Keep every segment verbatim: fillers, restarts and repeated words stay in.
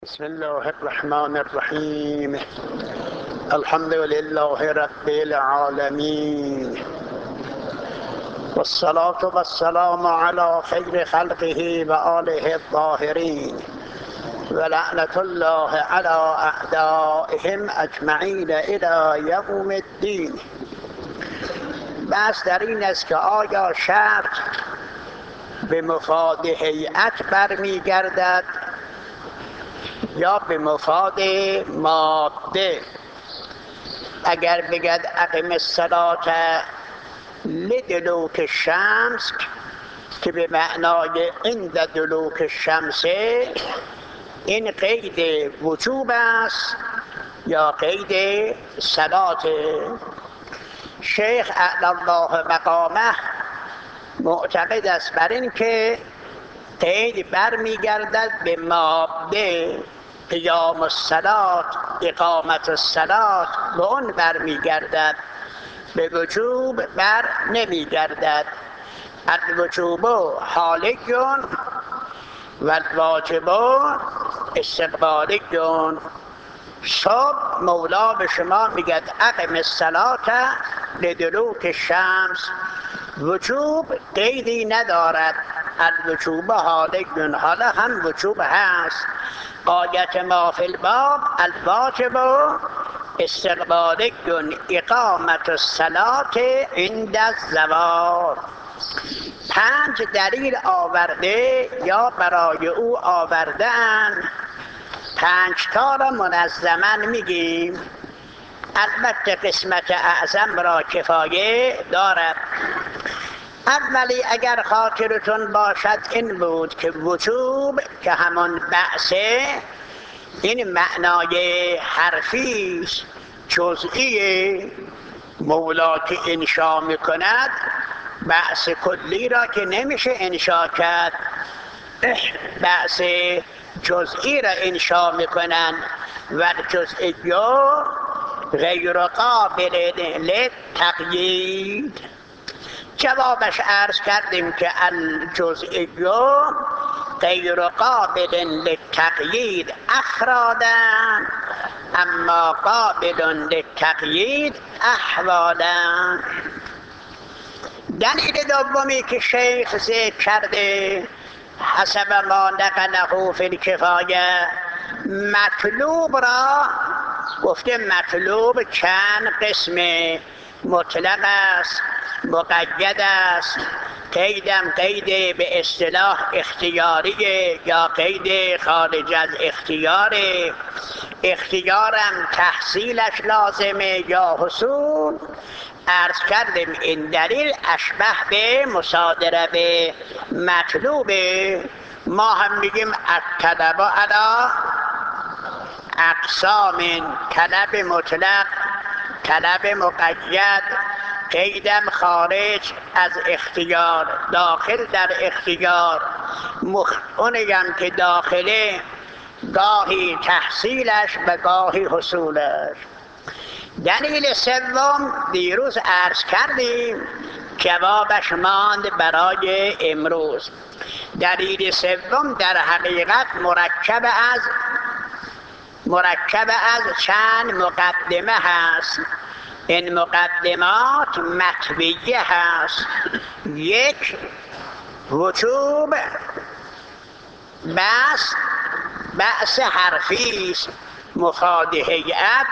بسم الله الرحمن الرحیم. الحمد لله رب العالمین والصلاة والسلام على خیر خلقه و آله الطاهرین و لعنة الله على اعدائهم اجمعین الی یوم الدین. بحث در این است که آیا شرط به مفاد هیئت برمیگردد یا به مفاد ماده؟ اگر بگد اقم الصلاة لدلوک الشمس که به معنای عند دلوک الشمس، این قید وجوب است یا قید صلات؟ شیخ اعلی الله مقامه معتقد است بر این که قید برمیگردد به ماده، قیام الصلاة، اقامت الصلاة به اون برمیگردد، به وجوب بر نمیگردد. الوجوب حالیون و الواجب استقبالیون. صبح مولا به شما میگد اقم الصلاة لدلوک الشمس، وجوب قیدی ندارد. الوجوب حالیون، حالا هم وجوب هست. غایت ما فی الباب الواجب استقبالیون اقامت الصلاة عند الزوال. پنج دلیل آورده یا برای او آوردن، پنج تا را منظما میگیم. البته قسمت اعظم را کفایه دارد. اولی اگر خاطرتون باشد این بود که وجوب که همان بعثه، این معنای حرفی است جزئی. مولا که انشا میکند بعث کلی را که نمیشه انشا کرد، بعث جزئی را انشا میکنن. و جزئی غیر قابل للتقیید. جوابش عرض کردیم که الجزئی غیر قابل للتقیید افرادا، اما قابل للتقیید احوالا. دلیل دومی که شیخ ذکر کرده حسب ما نقله فی الکفایه، مطلوب را گفته مطلوب چند قسمه، مطلق است، مقید است، قیدم قید به اصطلاح اختیاریه یا قید خارج از اختیار. اختیارم تحصیلش لازمه یا حصول. عرض کردیم این دلیل اشبه به مصادره به مطلوبه. ما هم میگیم الطلب علی اقسام، طلب مطلق، طلب مقید، قیدم خارج از اختیار، داخل در اختیار. مخ... اونیم که داخله گاهی تحصیلش و گاهی حصولش. دلیل سوم دیروز عرض کردیم، جوابش ماند برای امروز. دلیل سوم در حقیقت مرکب از مرکب از چند مقدمه هست. این مقدمات مطویه هست. یک، وجوب بس بأس حرفی است، مفاد هیئت.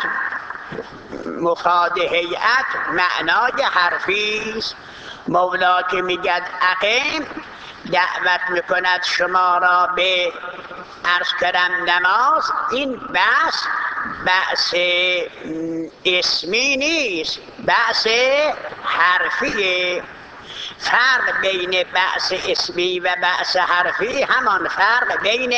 مفاد هیئت معنای حرفی است. مولا که میگد اقیم، دعوت میکند شما را به عرض کردن نماز. این بحث بحث اسمی نیست، بحث حرفیه. فرق بین بحث اسمی و بحث حرفی همان فرق بین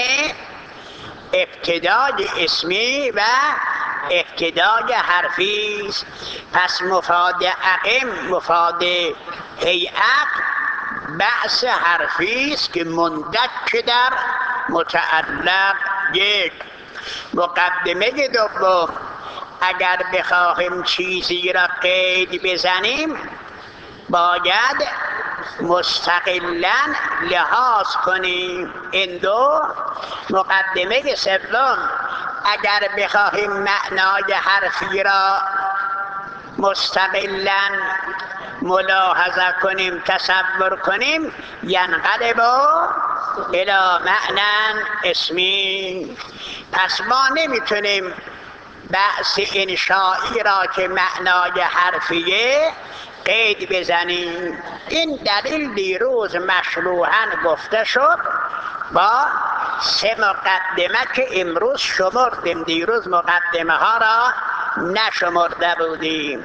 ابتدای اسمی و ابتدای حرفی است. پس مفاد اقیم، مفاد هیئت، بحث حرفی است که مندک در متعلق. یک. مقدمه دوم، اگر بخواهیم چیزی را قید بزنیم باید مستقلاً لحاظ کنیم. این دو مقدمه سوم. اگر بخواهیم معنای حرفی را مستقلاً ملاحظه کنیم، تصور کنیم، ینقلب الی معنی اسمی. پس ما نمیتونیم بحث انشائی را که معنای حرفیه قید بزنیم. این دلیل دیروز مشروحاً گفته شد با سه مقدمه که امروز شمردیم. دیروز مقدمه ها را نشمرده بودیم.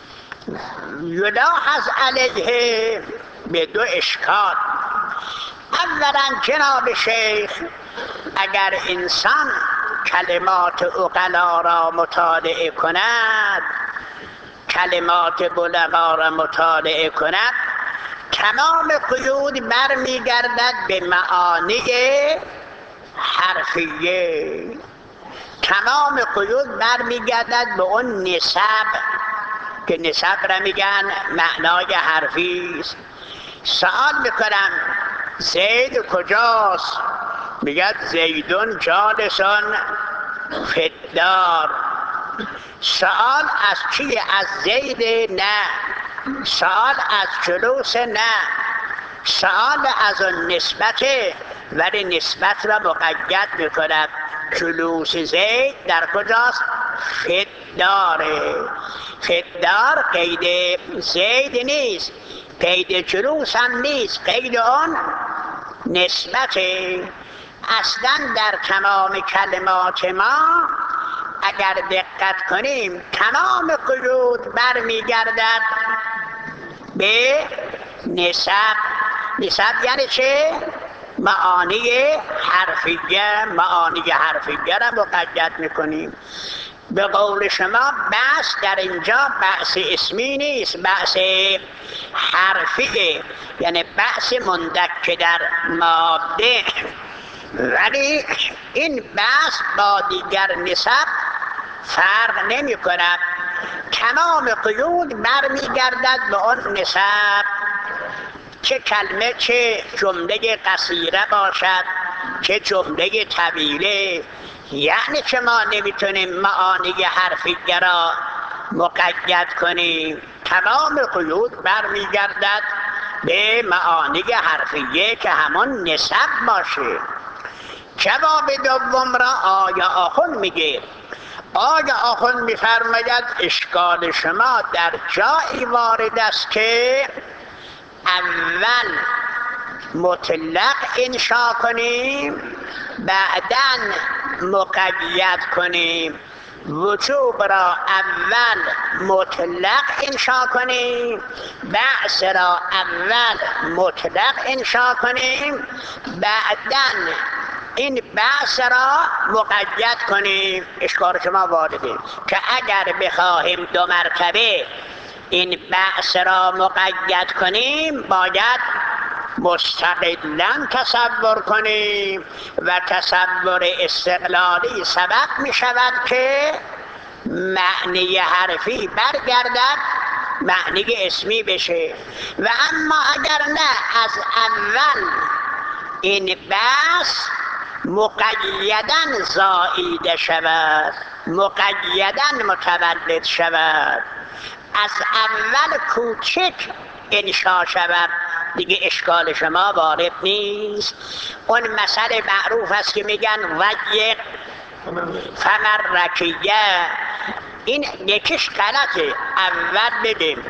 یلاحظ علیه به دو اشکال. اولا جناب شیخ، اگر انسان کلمات عقلا را مطالعه کند، کلمات بلغا را مطالعه کند، تمام قیود برمیگردد به معانی حرفیه. تمام قیود برمیگردد به اون نسب که نسب را میگن معنای حرفی است. سوال میکنم زید کجاست؟ میگد زیدون جالسون فی الدار. سوال از چیه؟ از زید؟ نه. سوال از جلوس؟ نه. سوال از اون نسبت، ولی نسبت را مقید میکند. جلوس زید در کجاست؟ فی الدار. فی الدار قید زید نیست، قید جلوس هم نیست، قید آن نسبت. اصلا در تمام کلمات ما اگر دقت کنیم تمام قیود برمیگردد به نسب. نسب یعنی چه؟ معانی حرفیه. معانی حرفیه را مقید میکنیم. به قول شما بحث در اینجا بحث اسمی نیست، بحث حرفیه، یعنی بحث مندک در ماده. ولی این بحث با دیگر نسب فرق نمی کند. تمام قیود برمیگردد به آن نسب، چه کلمه چه جمله قصیره باشد چه جمله طویله. یعنی که ما نمیتونیم معانی حرفیه را مقید کنیم. تمام قیود برمیگردد به معانی حرفیه که همون نسب باشه. جواب دوم را آیا آخون میگه. آیا آخون میفرماید اشکال شما در جایی وارد است که اول مطلق انشا کنیم بعداً مقید کنیم. وجوب را اول مطلق انشا کنیم، بعث را اول مطلق انشا کنیم، بعداً این بعث را مقید کنیم. اشکال شما وارده که اگر بخواهیم دو مرتبه این بعث را مقید کنیم باید مستقلاً تصور کنیم و تصور استقلالی سبب می شود که معنی حرفی برگردد معنی اسمی بشه. و اما اگر نه، از اول این بحث مقیداً زائیده شود، مقیداً متولد شود، از اول کوچک انشا شود، دیگه اشکال شما وارد نیست. اون مسئله معروف است که میگن وجه فمر رکیه. این یکیش غلطه. اول بگیم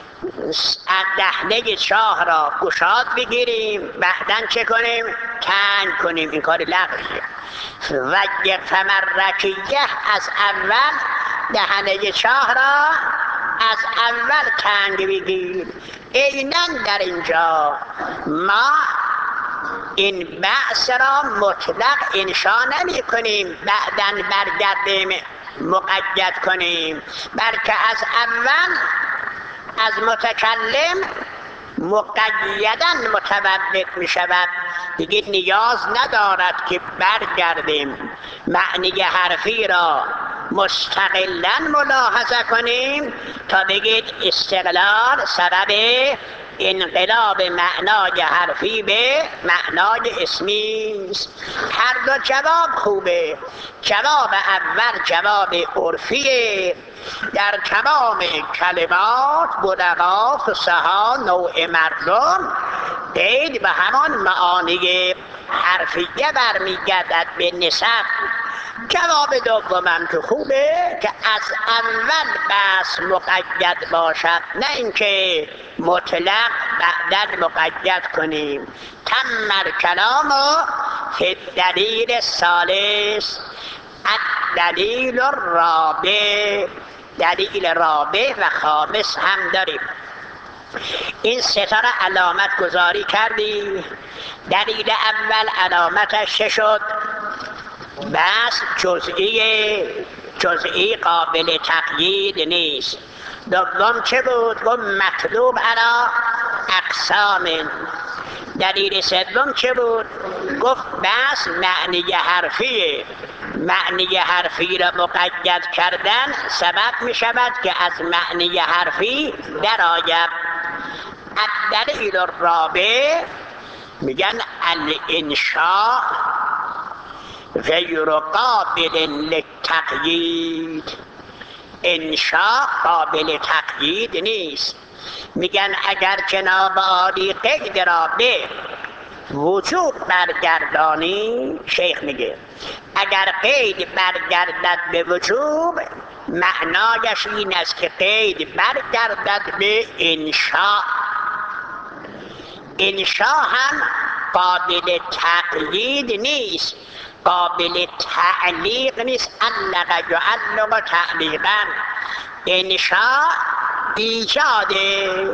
دهنه چاه را گشاد بگیریم، بعدن چه کنیم؟ تنگ کنیم. این کار لغویه. وجه فمر رکیه، از اول دهنه چاه را از اول تنگ بگیریم. اینن در اینجا ما این بعث را مطلق انشا نمی کنیم بعداً برگردیم مقید کنیم، بلکه از اول از متکلم مقیداً متولد می شود. دیگه نیاز ندارد که برگردیم معنی حرفی را مستقلاً ملاحظه کنیم تا بگید استقلال سبب انقلاب معنای حرفی به معنای اسمی است. هر دو جواب خوبه. جواب اول جواب عرفیه. در تمام کلمات بلغا فصحا نوع مردم قید به همان معانی حرفیه برمیگردد به نسب. جواب دومم که خوبه که از اول بس مقید باشد، نه اینکه مطلق بعداً مقید کنیم. تم الکلام فی الدلیل الثالث الدلیل الرابع. دلیل رابع و خامس هم داریم. این سه تا را علامت گذاری کردی. دلیل اول علامتش چه شد؟ بس جزئی جزئی قابل تقیید نیست. دوم چه بود؟ گفت مطلوب علی اقسام. دلیل سوم چه بود؟ گفت بس معنی حرفیه. معنی حرفی را مقید کردن سبب می شود که از معنی حرفی درآید. الدلیل الرابع میگن الانشاء غیر قابل للتقیید. انشاء قابل تقیید نیست. میگن اگر جناب عالی قید را به وجود برگردانی، شیخ میگه اگر قید برگردد به وجوب معنایش این است که قید برگردد به انشاء. انشاء هم قابل تقیید نیست، قابل تعلیق نیست. علق یعلق تعلیقا. انشاء ایجاده.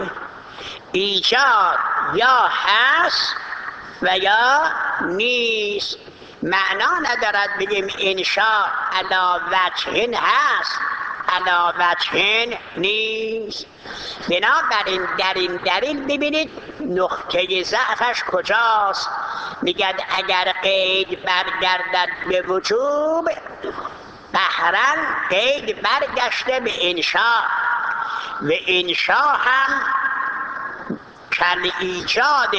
ایجاد یا هست و یا نیست. معنا ندارد بگیم انشاء علی وجه هست علی وجه نیست. بنابراین در این دلیل ببینید نقطه ضعفش کجاست. میگد اگر قید برگردد به وجوب، قهرا قید برگشته به انشاء و انشاء هم کل ایجاد.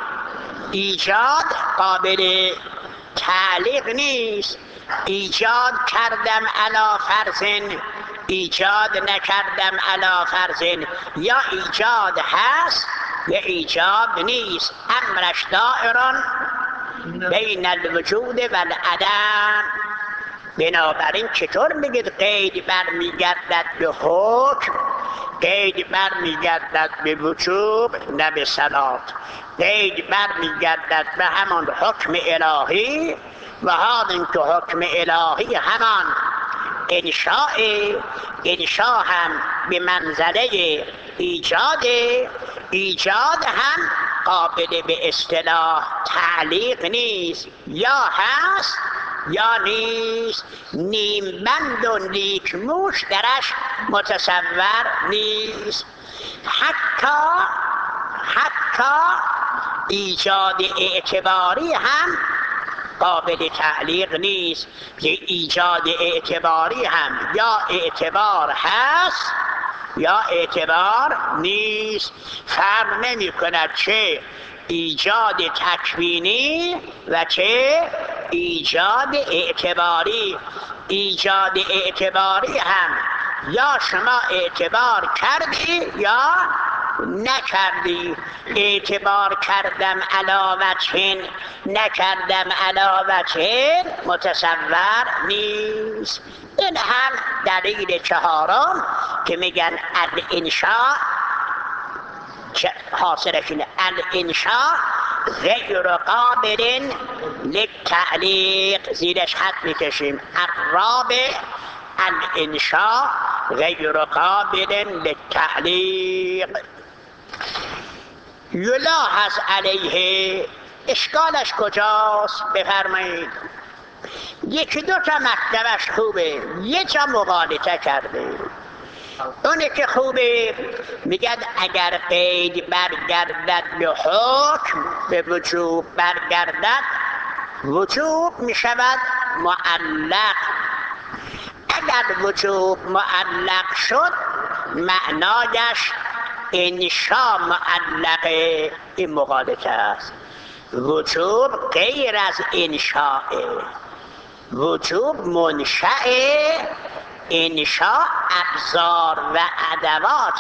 ایجاد قابل تعلیق نیست. ایجاد کردم علی فرض، ایجاد نکردم علی فرض. یا ایجاد هست یا ایجاد نیست. امرش دائران بین الوجود و العدم. بنابراین چطور میگید قید برمیگردد به حکم؟ قید برمیگردد به وجوب نه به صلات. قید برمیگردد به همان حکم الهی و حال اینکه حکم الهی همان انشاء. انشاء هم به منزله ایجاد. ایجاد هم قابل به اصطلاح تعلیق نیست، یا هست یا نیست. نیم بند و نیک موش درش متصور نیست. حتی حتی ایجاد اعتباری هم قابل تعلیق نیست. ایجاد اعتباری هم یا اعتبار هست یا اعتبار نیست. فرق نمی کند چه ایجاد تکوینی و چه ایجاد اعتباری. ایجاد اعتباری هم یا شما اعتبار کردی یا نکردی. اعتبار کردم علی وجه نکردم علی وجه متصور نیست. این هم دلیل چهارم که میگن الانشاء حاصلش اینه. الانشاء غیر قابل للتعلیق. زیرش خط میکشیم. الرابع الانشاء غیر قابل للتعلیق. یلاحظ علیه. اشکالش کجاست؟ بفرمایید. یکی دو تا مطلبش خوبه، یه جا مغالطه کرده. اونه که خوبه میگد اگر قید برگردد به حکم، به وجوب برگردد، وجوب میشود معلق. اگر وجوب معلق شد معنایش انشا معلقه، این مغالطه است. وجوب غیر از انشاء، وجوب منشأ، انشاء ابزار و ادوات.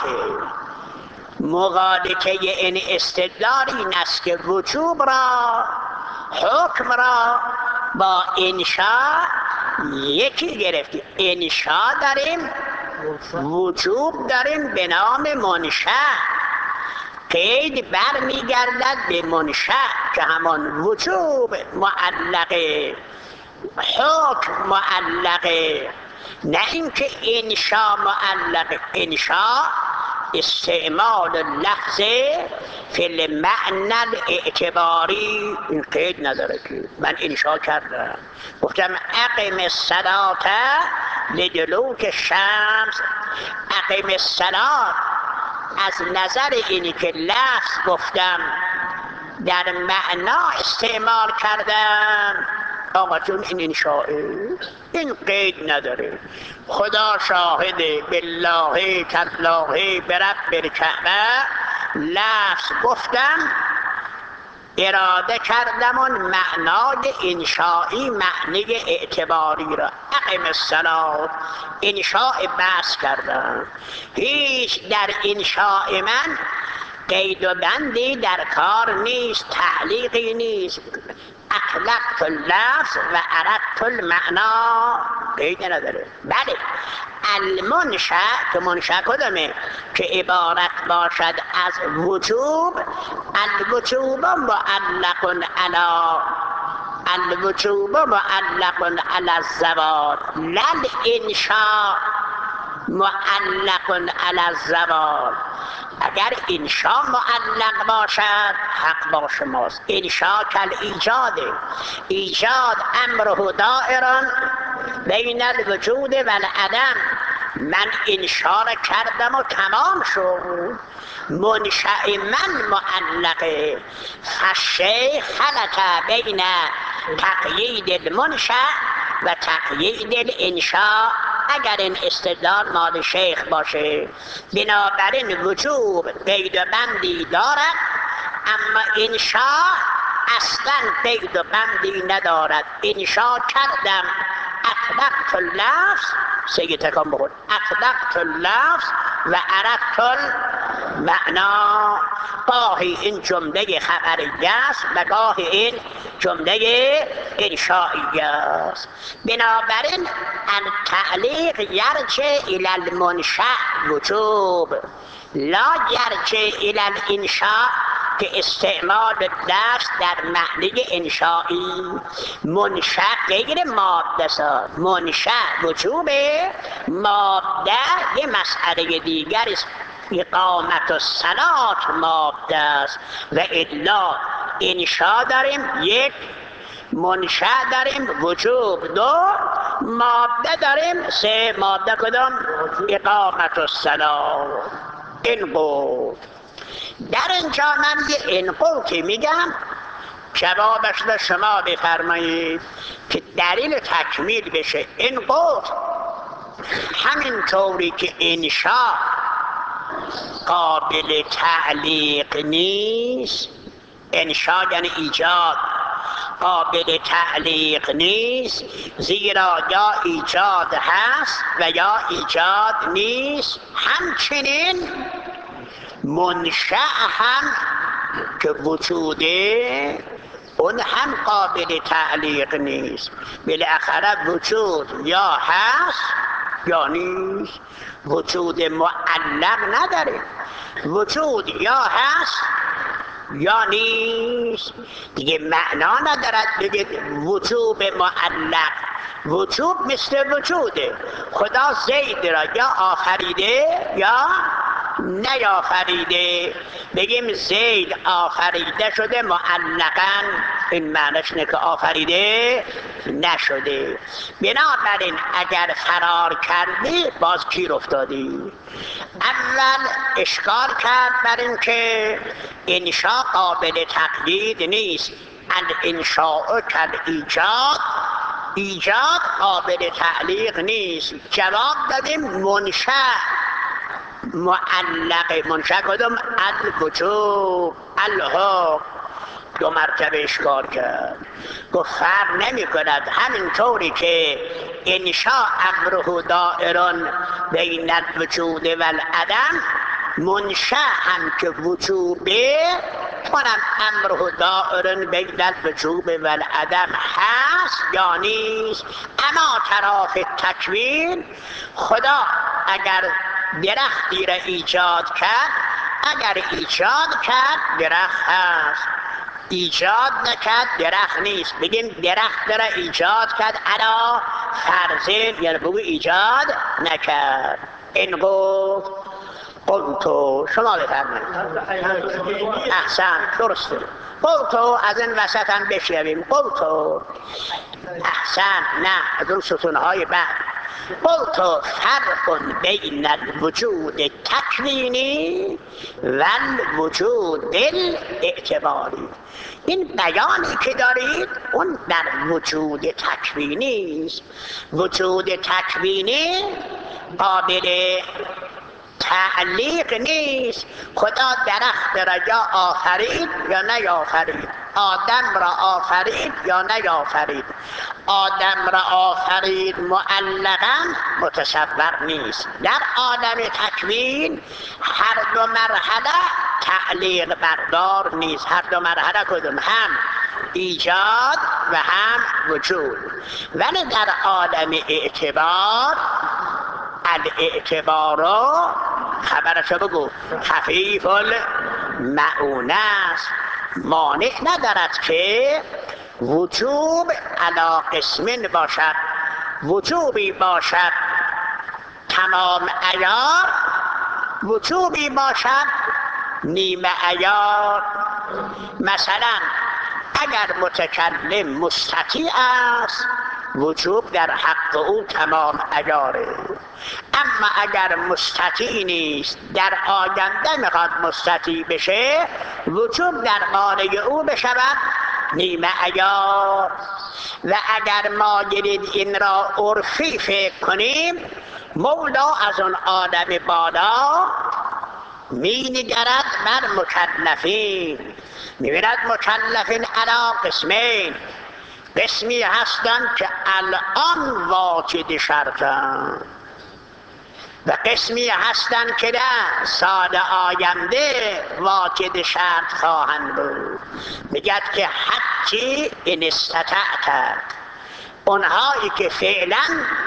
مغالطه این استدلال این است که وجوب را، حکم را با انشاء یکی گرفتیم. انشاء داریم، وجوب داریم به نام منشأ. قید بر میگردد به منشأ که همان وجوب معلقه، حکم معلقه، نه اینکه انشاء معلقه. انشاء استعمال لفظ فی المعنى الاعتباری، این قید نداره که من انشاء کردم، گفتم اقم الصلاة لدلوک الشمس. اقم الصلاة از نظر اینی که لفظ گفتم در معنا استعمال کردم، آقا جون این انشاءه، این قید نداره. خدا شاهده، بالله تالله برب الکعبه، لفظ گفتم، اراده کردم اون معنای انشایی، معنی اعتباری را. اقم الصلاة، انشاء بحث کردم. هیچ در انشاء من قید و بندی در کار نیست، تعلیقی نیست. اطلقت اللفظ و اردت المعنا، قید نداره. بله المنشأ که منشأ کدامه؟ که عبارت باشد از وجوب. الوجوب معلق علی، الوجوب معلق علی الزوال، لل انشاء معلق علی الزوال. اگر انشاء معلق باشد حق با شماست. انشاء کل ایجاده، ایجاد امره دائران بین الوجود و العدم. من انشاء را کردم و تمام شد، منشأ من معلقه. فالشیخ خلط بین تقیید المنشأ و تقیید الانشاء. اگر این استدلال مال شیخ باشه، بنابراین وجوب قید و بندی دارد، اما انشاء اصلا قید و بندی ندارد. انشاء کردم، اطلقت اللفظ، سگی تکان بخور، اطلقت اللفظ و اردت المعنا. گاهی این جمله خبری است و گاهی این جمله انشایی است. بنابراین التعلیق یرجع الی المنشأ وجوب، لا یرجع الی الانشاء که استعمال لفظ در معنی انشایی. منشأ غیر ماده است، منشأ وجوبه، ماده یه مسئله دیگر است. اقامت الصلاة ماده است و الا انشاء داریم یک، منشأ داریم وجوب دو، ماده داریم سه. ماده کدام؟ اقامت الصلاة. این بود. در اینجا من یه انقو که میگم جوابش به شما بفرمایید که دلیل تکمیل بشه. انقو همین طوری که انشاء قابل تعلیق نیست، انشاء یعنی ایجاد، قابل تعلیق نیست، زیرا یا ایجاد هست و یا ایجاد نیست. همچنین منشأ هم که وجوده، اون هم قابل تعلیق نیست. بالاخره وجود یا هست یا نیست. وجود معلق نداره، وجود یا هست یا نیست. دیگه معنا ندارد بگید وجوب معلق. وجوب مثل وجوده. خدا زید را یا آفریده یا نیافریده. بگیم زید آفریده شده معلقاً، این معنیش نه که آفریده نشده. بنابراین اگر فرار کردی باز گیر افتادی. اول اشکال کرد بر این که انشاء قابل تقیید نیست، الانشاء کالایجاد، ایجاد قابل تعلیق نیست. جواب دادیم منشأ معلق منشأ کدوم؟ الوجوب الحق. دو مرتبه اشکال کرد، گفت فرق نمی کند، همینطوری که انشاء امره دائرون بین الوجود و العدم، منشأ هم که وجوبه کنم امره دائرون بین الوجود و العدم هست یا نیست. اما طرف تکوین، خدا اگر درختی را ایجاد کرد، اگر ایجاد کرد درخت هست، ایجاد نکرد درخت نیست. بگیم درخت را ایجاد کرد، الا فرضه یعنی بگو ایجاد نکرد. این گفت قلتو، شما بفرمایید. احسن، درسته. قلتو از این وسط هم بشنویم. قلتو احسن، نه از اون ستونهای بعد. قلتو فرق بین الوجود تکوینی و الوجود الاعتباری. این بیانی که دارید اون در وجود تکوینی است. وجود تکوینی قابل تعلیق نیست. خدا درخت را یا آفرید یا نیافرید، آدم را آفرید یا نیافرید. آدم را آفرید معلقا متصور نیست. در عالم تکوین هر دو مرحله تعلیق بردار نیست. هر دو مرحله کدوم؟ هم ایجاد و هم وجود. ولی در عالم اعتبار، الاعتبارا خبرشو بگو خفیف المعونه است. مانع ندارد که وجوب علی قسمین باشد. وجوبی باشد تمام عیار، وجوبی باشد نیمه عیار. مثلا اگر متکلم مستطیع است، وجوب در حق او تمام عیاره. اما اگر مستطیع نیست، در آینده میخواد مستطیع بشه، وجوب در باره او بشود نیمه عیار. و اگر ما گرید این را عرفی فکر کنیم، مولا از اون آدم بالا می نگرد بر مکلفین، می بیند مکلفین علی قسمین. قسمی هستند که الان واجد شرطند و قسمی هستند که در سال آینده واجد شرط خواهند بود. میگد که حجی ان استطعت، اونهایی که فعلا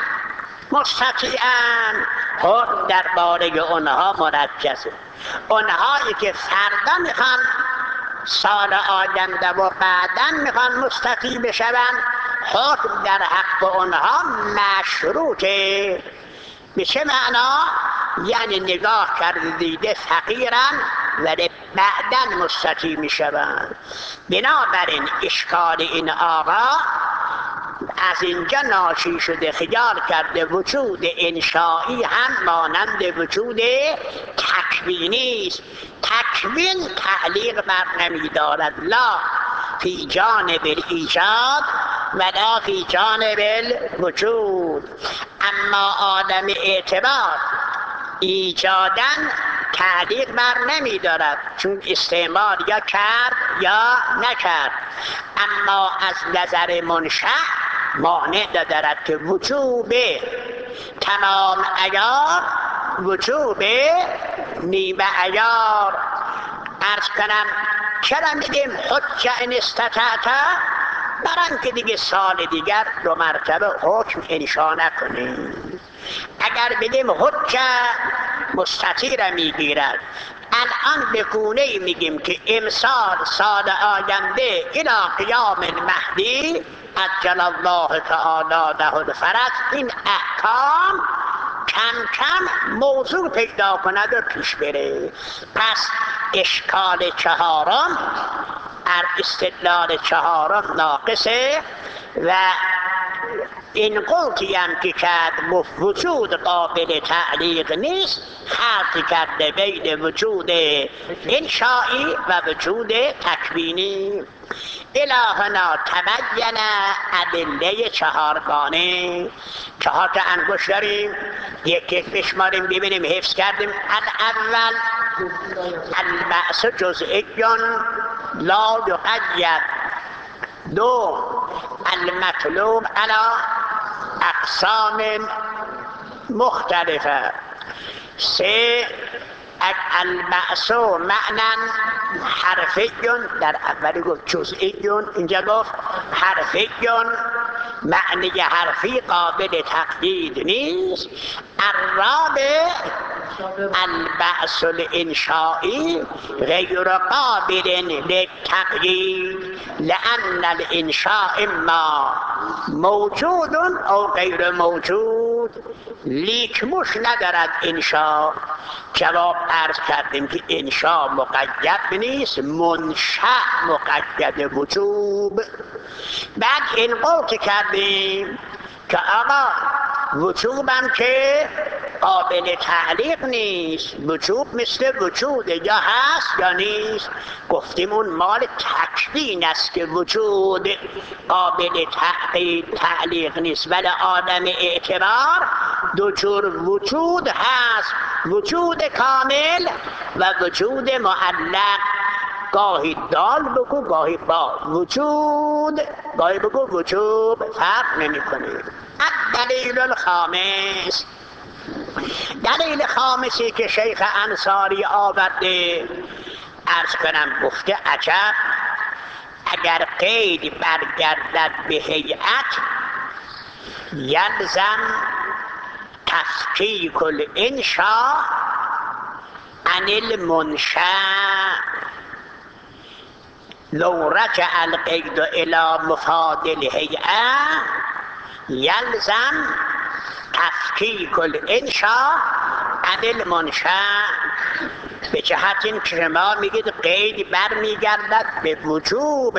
مستطیعن حکم درباره اونها مرکزه. اونهایی که فردا میخوان سال آینده و بعدا میخوان مستطیع بشون، حکم در حق اونها مشروطه. به چه معنا؟ یعنی نگاه کرده دیده فقیرن ولی بعدا مستطیع میشوند. بنابراین اشکال این آقا از اینجا ناشی شده، خیال کرده وجود انشایی هم مانند وجود تکوینی است. تکوین تعلیق بر نمی دارد، لا فی جانب الایجاد ولا فی جانب الوجود. اما آدم اعتبار ایجادن تعلیق بر نمی دارد، چون استعمال یا کرد یا نکرد. اما از نظر منشأ مانع ندارد که وجوب تمام عیار، وجوب نیمه عیار. عرض کنم چرا میگیم حجه ان استطعت؟ برای که دیگه سال دیگر دو مرتبه حکم انشا نکنیم. اگر بگیم حجه مستطیع را میگیرد، الان به گونه میگیم که امسال سال آینده الی قیام المهدی عجل الله تعالی له الفرج، این احکام کم کم موضوع پیدا کند و پیش بره. پس اشکال چهارم، استدلال چهارم ناقصه و این قوتی هم که کرد گفت وجود قابل تعلیق نیست، خلط کرده بین وجود انشایی و وجود تکوینی. الهنا تبین ادله چهارگانه. چهار تا انگشت داریم، یک یک بشماریم ببینیم حفظ کردیم. الاول البعث جزئی لا یقید. دو المطلوب علی اقسام مختلفه. سه البعث معنی حرفی، در اولی گفت جزئی، اینجا گفت حرفی، معنی حرفی قابل تقیید نیست. الرابع البعث الانشائی غیر قابل للتقیید لأن الانشاء اما موجود او غیر موجود. لیک مش ندارد انشاء. جواب عرض کردیم که انشاء مقید نیست، منشأ مقید وجوب. بعد این قول کردیم که آقا وجوبم که قابل تعلیق نیست، وجوب مثل وجوده، یا هست یا نیست. گفتیم اون مال تکوین است که وجود قابل تعلیق نیست، ولی آدم اعتبار دو جور وجود هست، وجود کامل و وجود معلق. گاهی دال بگو گاهی با وجود، گاهی بگو وجوب، فرق نمی کنه. دلیل الخامس، دلیل خامسی که شیخ انصاری آورده، عرض کنم گفته عجب اگر قید برگردد به هیئت یلزم تفکیک الانشاء عن المنشأ. لو رجع القید الى مفاد الهیئه یلزم تفکیک الانشاء عن المنشأ. به جهت این که شما میگید قید برمیگردد به وجوب،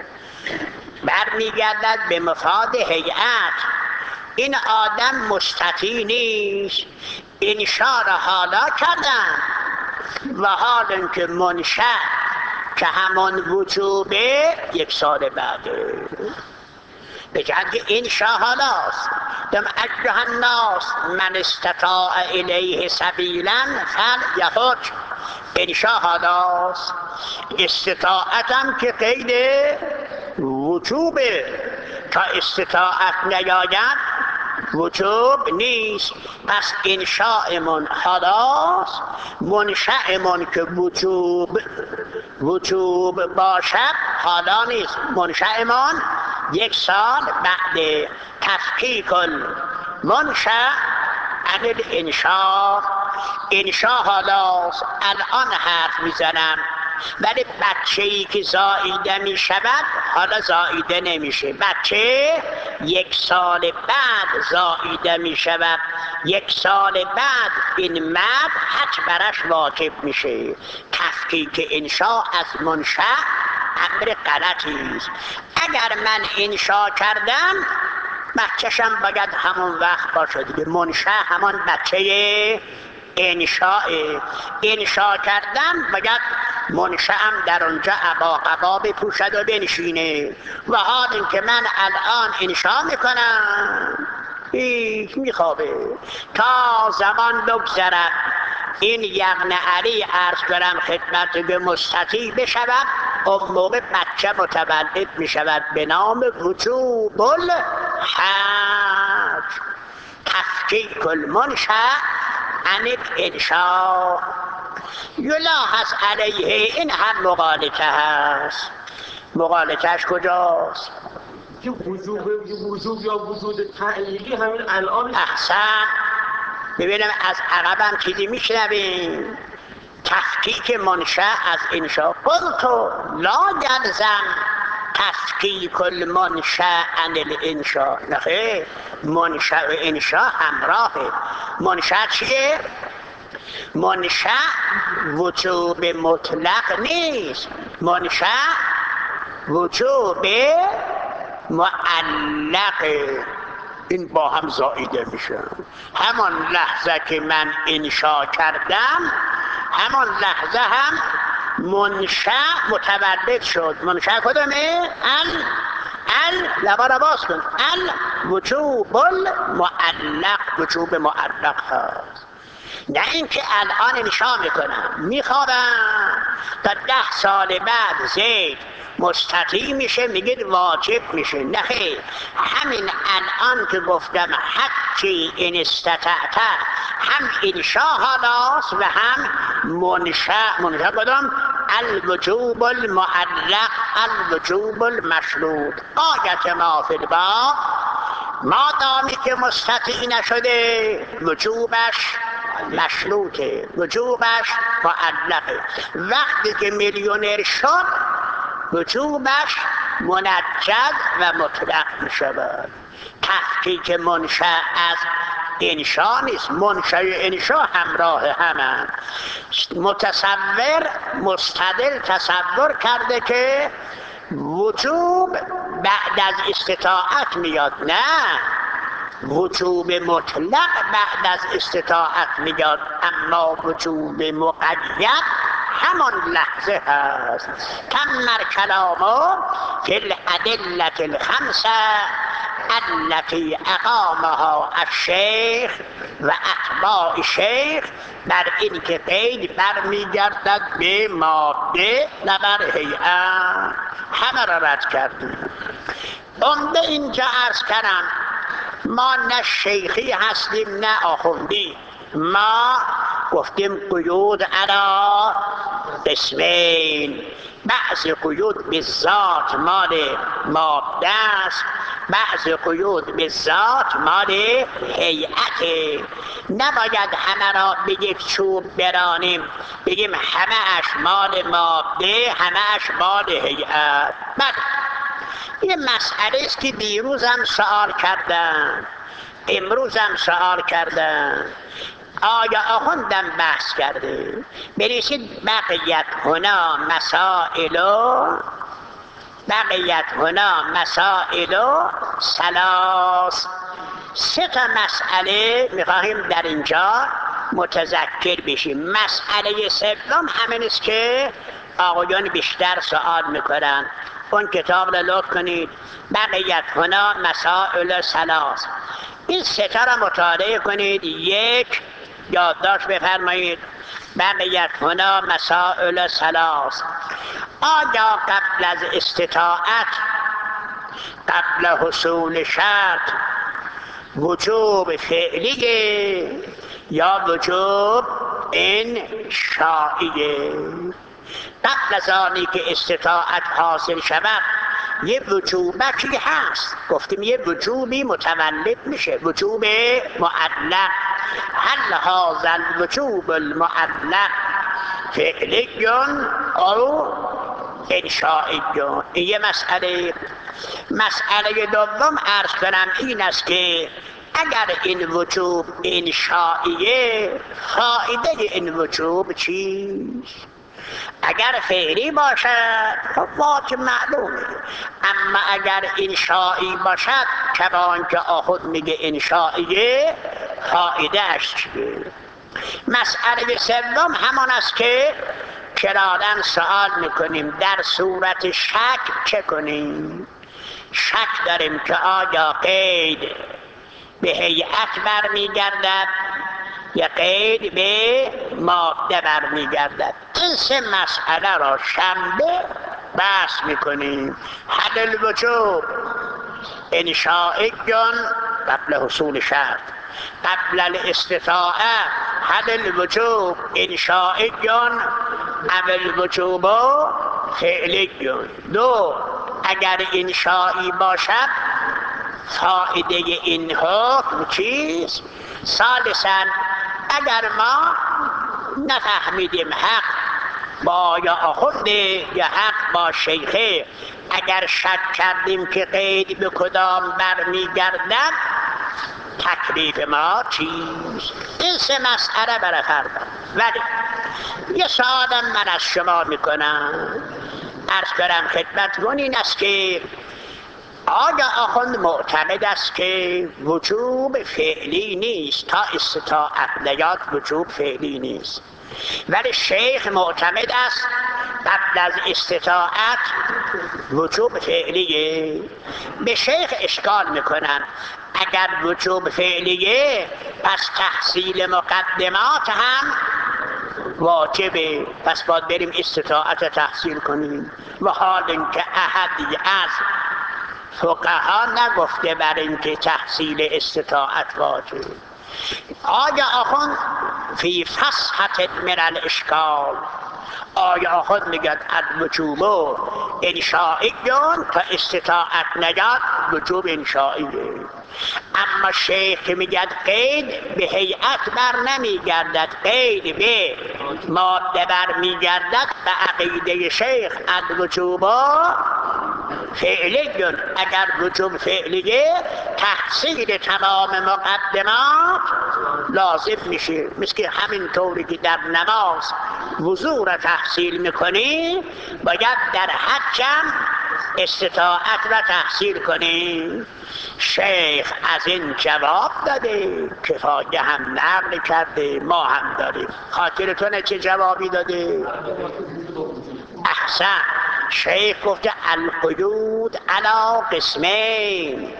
برمیگردد به مفاد هیئت. این آدم مستطیع نیست، انشاء را حالا کردن و حال اینکه منشأ که همان وجوبه یک سال بعده، به جهت که انشاء حالاست. دم ایها الناس من استطاع الیه سبیلا فلیخرج. انشاء حالاست، استطاعتم که قید وجوبه، تا استطاعت نیاید وجوب نیست. پس انشاءمون حالاست، منشأمون که وجوب وجوب باشد حالا نیست. منشأمون یک سال بعد تفکیک المنشأ عن الانشاء. انشاء حالاست، الان حرف میزنم، ولی بچه‌ای که زاییده می شود حالا زاییده نمیشه. بچه یک سال بعد زاییده می شود، یک سال بعد این مد حج برش واجب میشه. تفکیک انشاء از منشأ امر غلطی است. اگر من انشاء کردم بچه‌شم باید همون وقت باشه دیگه. منشأ همان بچه انشاء، انشاء کردم باید منشأم در اونجا عبا قبا بپوشد و بنشینه. و حال اینکه من الان انشاء میکنم هیچ میخوابه تا زمان بگذرد این یغن علی عرض کنم خدمت به مستطیع بشود، اون موقع بچه متولد میشود به نام وجوب الحج. تفکیک المنشأ عن الانشاء. یلاحظ علیه، این هم مغالطه هست. مغالطهش کجاست؟ که وجوب وجوب یا وجود تعلیقی همین الان. احسن. ببینم از عقبم چیزی میشنویم. تفکیک منشأ از انشاء. قلت لا یلزم تفکیک المنشأ عن الانشاء. نخیر، منشأ و انشاء همراهه. منشأ چیه؟ منشأ وجوب مطلق نیست، منشأ وجوب معلق. این با هم زاییده میشه. همان لحظه که من انشا کردم همان لحظه هم منشأ متولد شد. منشأ کدومه؟ ال ال لبا را باز کن. ال وجوب المعلق، وجوب معلق هست. نه اینکه الان انشا میکنم میخوابم تا ده سال بعد زید مستطیع میشه میگید واجب میشه. نه خیر، همین الان که گفتم حتی این استطعت هم انشا حالاست و هم منشأ. منشأ کدام؟ الوجوب المعلق الوجوب المشروط. آیت ما فی الباب ما دامی که مستطیع نشده وجوبش مشروطه، وجوبش معلقه. وقتی که میلیونر شد وجوبش منجد و مطلق می شود. تحقیق منشأ از انشا نیست، منشأ انشا همراه همه. متصور مستدل تصور کرده که وجوب بعد از استطاعت میاد. نه، وجوب مطلق بعد از استطاعت میاد، اما وجوب مقید همان لحظه هست. تم کلامو فی الادله الخمسه التي اقامها الشیخ و اتباع شیخ بر این که قید برمیگردد به ماده و بر هیئت. همه را رد کردیم. عمده اینجا عرض کردم ما نه شیخی هستیم نه آخوندی. ما گفتیم قیود علی قسمین. بعض قیود به ذات مال ماده است، بعض قیود به ذات مال هیئت. نباید همه را به یک چوب برانیم بگیم همه اش مال ماده همه اش مال هیئت. بله، یه مسئله است که دیروزم سوال کردن امروزم سوال کردن آیا آخوندم بحث کرده. بریشید بقیت هنا مسائلو بقیت هنا مسائلو سلاس. سه تا مسئله میخواهیم در اینجا متذکر بشیم. مسئله سوم همین است که آقایان بیشتر سوال میکنن. اون کتاب را لطف کنید، بقیت هنا مسائل سلاس. این سه تا را مطالعه کنید. یک، یادداشت بفرمایید. بقیت هنا مسائل سلاس. آیا قبل از استطاعت قبل حصول شرط وجوب فعلیه یا وجوب انشائیه؟ قبل از آنی که استطاعت حاصل شود یه وجوبکی هست. گفتیم یه وجوبی متولد میشه، وجوب معلق. هل هذا الوجوب المعلق فعلی او انشائی؟ این یه مسئله. مسئله دوم عرض کنم این است که اگر این وجوب انشائیه فایده این وجوب چیست؟ اگر فعلی باشد خب واجب معلومه، اما اگر انشائی باشد کبان که آخود میگه انشائیه فایده اش چیه؟ مسئله سوم همان است که کراراً سوال میکنیم در صورت شک چه کنیم؟ شک داریم که آیا قید به هیئت برمیگردد یا قید به ماده برمیگردد. این سه مسئله را شنبه بحث میکنیم. حل الوجوب انشائی قبل حصول شرط، قبل الاستطاعه حل الوجوب انشائی او الوجوب فعلی. دو، اگر انشائی باشد فایده این حکم چیست؟ ثالثاً اگر ما نفهمیدیم حق با یا آخونده یا حق با شیخه، اگر شک کردیم که قید به کدام برمیگردد تکلیف ما چیست؟ این سه مسئله برای فردم. ولی یه سوالم من از شما میکنم، عرض کنم خدمتتون این است که آیا آخوند معتقد است که وجوب فعلی نیست، تا استطاعت نیاد وجوب فعلی نیست، ولی شیخ معتقد است قبل از استطاعت وجوب فعلیه. به شیخ اشکال میکنن اگر وجوب فعلیه پس تحصیل مقدمات هم واجبه، پس باید بریم استطاعت تحصیل کنیم، و حال اینکه احدی از فقها نگفته بر اینکه تحصیل استطاعت واجب. آیا آخوند فی فسحت من الاشکال، آیا آخوند میگد الوجوب انشائیون تا استطاعت نیاد وجوب انشائیه، اما شیخ که میگد قید به هیئت بر نمیگردد، قید به ماده بر میگردد، به عقیده شیخ الوجوب فعلیون، اگر وجوب فعلیه تحصیل تمام مقدمات لازم میشه. مثل همین طوری که در نماز وضو را تحصیل میکنی باید در حجم استطاعت را تحصیل کنی. شیخ از این جواب داده، کفایه هم نقل کرده، ما هم داریم. خاطرتونه چه جوابی داده؟ احسن. شیخ گفته القیود علی قسمین،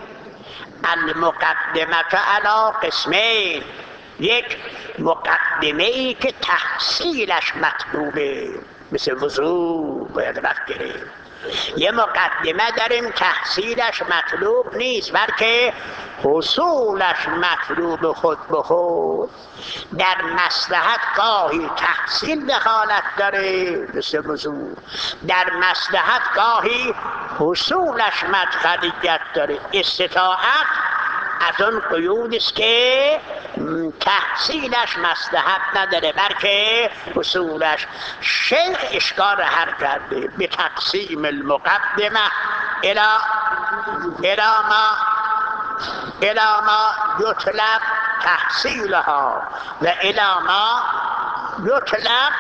المقدمه علی قسمین، یک مقدمه ای که تحصیلش مطلوبه مثل وضو باید رفت گرفت، یه مقدمه داریم تحصیلش مطلوب نیست بلکه حصولش مطلوب خود به خود. در مصلحت گاهی تحصیل دخالت داره مثل وضو، در مصلحت گاهی حصولش مدخلیت داره. استطاعت از اون قیود است که تحصیلش مصلحت نداره بلکه حصولش. شیخ اشکال را حل کرده به تقسیم المقدمه الى الى ما الى ما یطلب تحصیلها و الى ما یطلب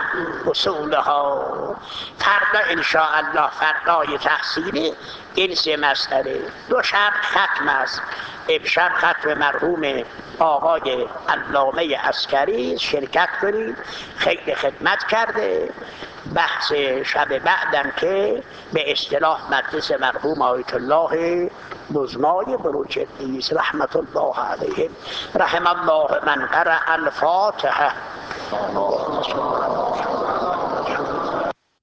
حصولها. فردا انشاءالله فردای تحصیلی این سه مسئله. دو شب ختم است، امشب ختم مرحوم آقای علامه عسکری شرکت کنید، خیلی خدمت کرده. بحث شب بعدم که به اصطلاح مجلس مرحوم آیت الله بزمای بروجردی است رحمت الله علیه. رحم الله من قرأ الفاتحه.